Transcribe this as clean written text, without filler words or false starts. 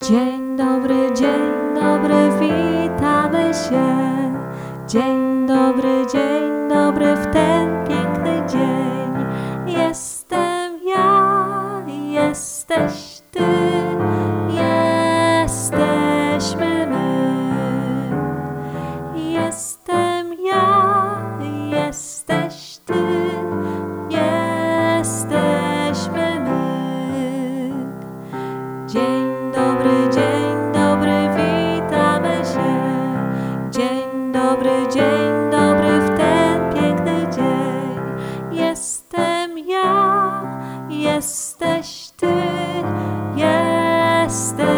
dzień dobry, witamy się. Dzień dobry w ten piękny dzień. Jestem ja, jesteś ty, jesteśmy my. Jestem ja, jesteś ty, jesteśmy my. Dzień dobry, witamy się. Dzień dobry w ten piękny dzień. Jestem ja, jesteś ty, jesteś